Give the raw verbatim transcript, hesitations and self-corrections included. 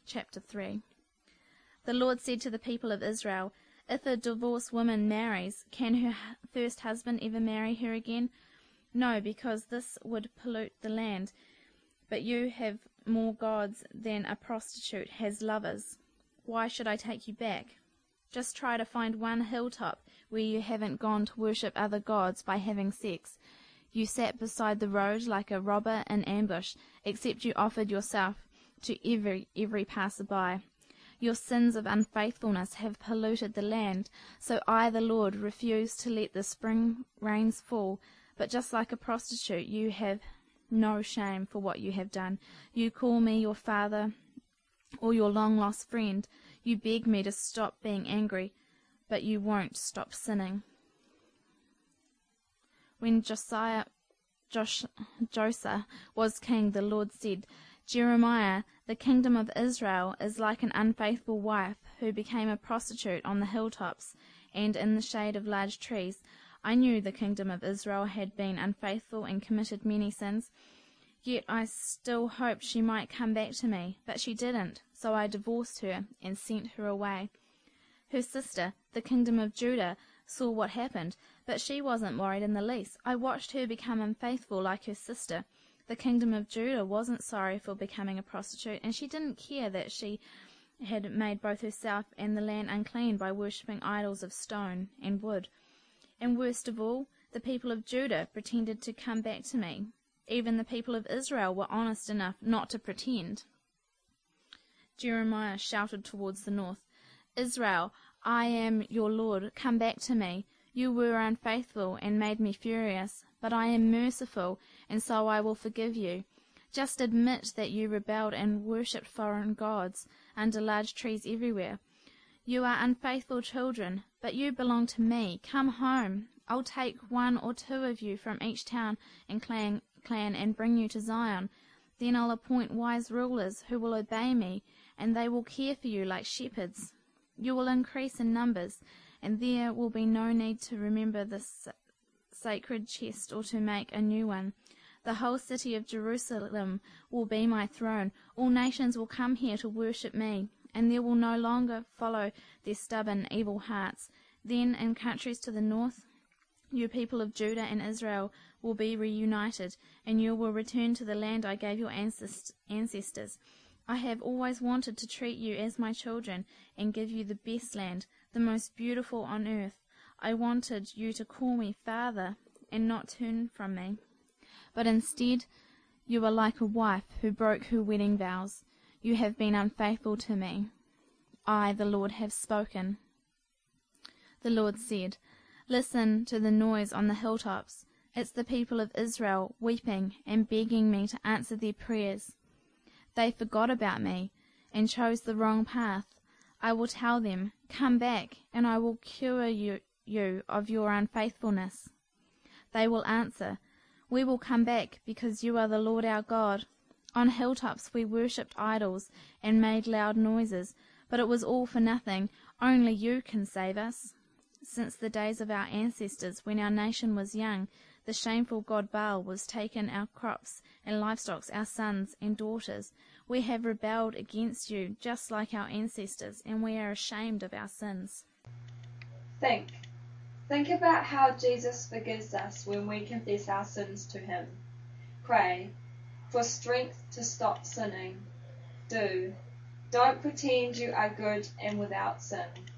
chapter three. The Lord said to the people of Israel, "If a divorced woman marries, can her first husband ever marry her again? No, because this would pollute the land. But you have more gods than a prostitute has lovers. Why should I take you back? Just try to find one hilltop where you haven't gone to worship other gods by having sex. You sat beside the road like a robber in ambush, except you offered yourself to every every passer-by. Your sins of unfaithfulness have polluted the land, so I, the Lord, refuse to let the spring rains fall. But just like a prostitute, you have no shame for what you have done. You call me your father or your long-lost friend. You beg me to stop being angry, but you won't stop sinning." When Josiah, Josh, Josiah was king, the Lord said, "Jeremiah, the kingdom of Israel is like an unfaithful wife who became a prostitute on the hilltops and in the shade of large trees. I knew the kingdom of Israel had been unfaithful and committed many sins, yet I still hoped she might come back to me, but she didn't, so I divorced her and sent her away. Her sister, the kingdom of Judah, saw what happened, but she wasn't worried in the least. I watched her become unfaithful like her sister. The kingdom of Judah wasn't sorry for becoming a prostitute, and she didn't care that she had made both herself and the land unclean by worshipping idols of stone and wood. And worst of all, the people of Judah pretended to come back to me. Even the people of Israel were honest enough not to pretend." Jeremiah shouted towards the north, "Israel, I am your Lord. Come back to me. You were unfaithful and made me furious, but I am merciful, and so I will forgive you. Just admit that you rebelled and worshipped foreign gods under large trees everywhere. You are unfaithful children, but you belong to me. Come home. I'll take one or two of you from each town and clan, clan and bring you to Zion. Then I'll appoint wise rulers who will obey me, and they will care for you like shepherds. You will increase in numbers, and there will be no need to remember this sacred chest or to make a new one. The whole city of Jerusalem will be my throne. All nations will come here to worship me, and they will no longer follow their stubborn, evil hearts. Then in countries to the north, you people of Judah and Israel will be reunited, and you will return to the land I gave your ancestors. I have always wanted to treat you as my children and give you the best land, the most beautiful on earth. I wanted you to call me Father and not turn from me. But instead, you are like a wife who broke her wedding vows. You have been unfaithful to me. I, the Lord, have spoken." The Lord said, "Listen to the noise on the hilltops. It's the people of Israel weeping and begging me to answer their prayers. They forgot about me and chose the wrong path. I will tell them, 'Come back, and I will cure you, you of your unfaithfulness.' They will answer, 'We will come back because you are the Lord our God. On hilltops we worshipped idols and made loud noises, but it was all for nothing. Only you can save us.' Since the days of our ancestors, when our nation was young, the shameful god Baal was taken our crops and livestock, our sons and daughters. We have rebelled against you, just like our ancestors, and we are ashamed of our sins." Think. Think about how Jesus forgives us when we confess our sins to him. Pray for strength to stop sinning. Do. Don't pretend you are good and without sin.